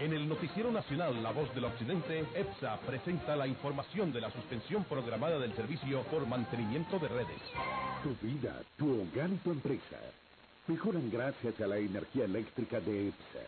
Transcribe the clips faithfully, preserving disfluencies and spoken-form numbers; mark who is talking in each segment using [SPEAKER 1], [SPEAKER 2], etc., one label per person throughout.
[SPEAKER 1] En el Noticiero Nacional La Voz del Occidente, EPSA presenta la información de la suspensión programada del servicio por mantenimiento de redes.
[SPEAKER 2] Tu vida, tu hogar y tu empresa mejoran gracias a la energía eléctrica de EPSA.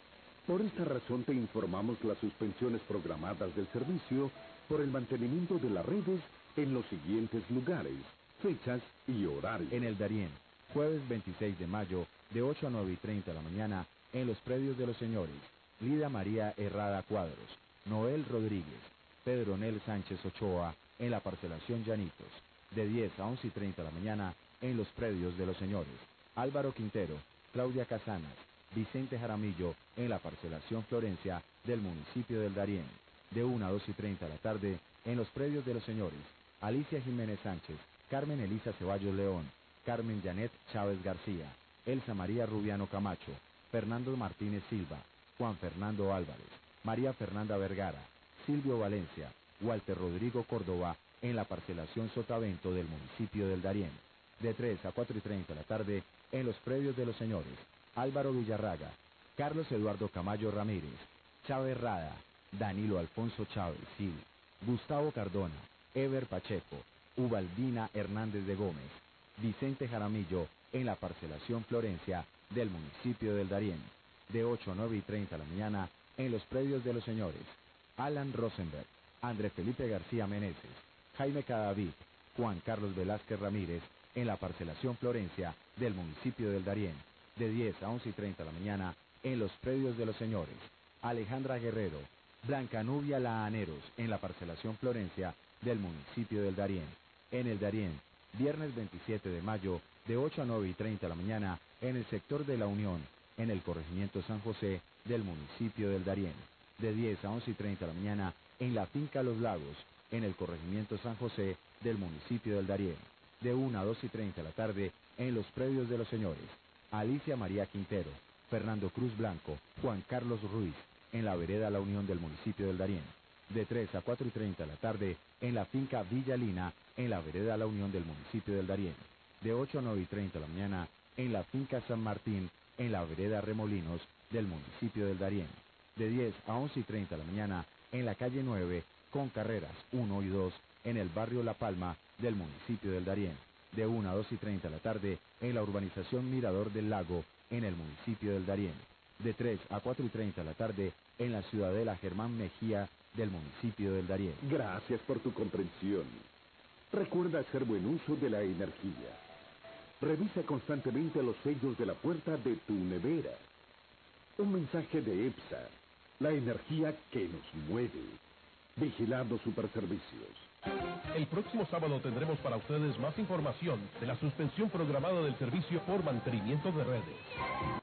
[SPEAKER 2] Por esta razón te informamos las suspensiones programadas del servicio por el mantenimiento de las redes en los siguientes lugares, fechas y horarios.
[SPEAKER 3] En el Darién, jueves veintiséis de mayo, de ocho a nueve y treinta de la mañana, en los predios de los señores Lida María Herrada Cuadros, Noel Rodríguez, Pedro Nel Sánchez Ochoa, en la parcelación Llanitos, de diez a once y treinta de la mañana, en los predios de los señores Álvaro Quintero, Claudia Casanas, Vicente Jaramillo, en la parcelación Florencia del municipio del Darién, de una a dos y treinta de la tarde, en los predios de los señores Alicia Jiménez Sánchez, Carmen Elisa Ceballos León, Carmen Janet Chávez García, Elsa María Rubiano Camacho, Fernando Martínez Silva, Juan Fernando Álvarez, María Fernanda Vergara, Silvio Valencia, Walter Rodrigo Córdoba, en la parcelación Sotavento del municipio del Darién, de tres a cuatro y treinta de la tarde, en los predios de los señores Álvaro Villarraga, Carlos Eduardo Camayo Ramírez, Chávez Rada, Danilo Alfonso Chávez Gil, Gustavo Cardona, Ever Pacheco, Ubaldina Hernández de Gómez, Vicente Jaramillo, en la parcelación Florencia del municipio del Darién, de ocho a nueve y treinta de la mañana, en los predios de los señores Alan Rosenberg, André Felipe García Meneses, Jaime Cadavid, Juan Carlos Velázquez Ramírez, en la parcelación Florencia del municipio del Darién, de diez a once y treinta de la mañana, en los predios de los señores Alejandra Guerrero, Blanca Nubia Lahaneros, en la parcelación Florencia del municipio del Darién. En el Darién, viernes veintisiete de mayo, de ocho a nueve y treinta de la mañana, en el sector de La Unión, en el corregimiento San José del municipio del Darién, de diez a once y treinta de la mañana, en la finca Los Lagos, en el corregimiento San José del municipio del Darién, de una a dos y treinta de la tarde, en los predios de los señores Alicia María Quintero, Fernando Cruz Blanco, Juan Carlos Ruiz, en la vereda La Unión del municipio del Darién, de tres a cuatro y treinta de la tarde, en la finca Villa Lina, en la vereda La Unión del municipio del Darién, de ocho a nueve y treinta de la mañana, en la finca San Martín, en la vereda Remolinos del municipio del Darién, de diez a once y treinta de la mañana, en la calle nueve, con carreras uno y dos, en el barrio La Palma del municipio del Darién, de una a dos y treinta de la tarde, en la urbanización Mirador del Lago, en el municipio del Darién, de tres a cuatro y treinta de la tarde, en la ciudadela Germán Mejía del municipio del Darién.
[SPEAKER 2] Gracias por tu comprensión. Recuerda hacer buen uso de la energía. Revisa constantemente los sellos de la puerta de tu nevera. Un mensaje de EPSA, la energía que nos mueve. Vigilando Superservicios.
[SPEAKER 1] El próximo sábado tendremos para ustedes más información de la suspensión programada del servicio por mantenimiento de redes.